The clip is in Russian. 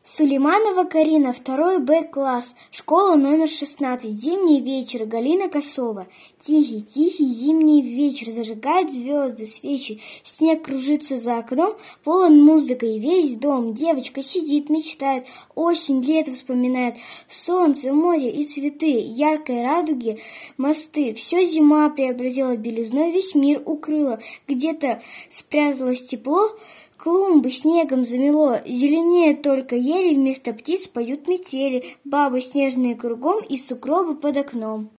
Сулейманова Карина, 2 Б класс, школа номер 16, зимний вечер, Галина Косова. Тихий, тихий зимний вечер, зажигает звезды, свечи, снег кружится за окном, полон музыкой весь дом, девочка сидит, мечтает, осень, лето вспоминает, солнце, море и цветы, яркой радуги, мосты, все зима преобразила белизной, весь мир укрыла, где-то спряталось тепло, клумбы снегом замело, зеленеют только ели, вместо птиц поют метели, бабы снежные кругом и сугробы под окном.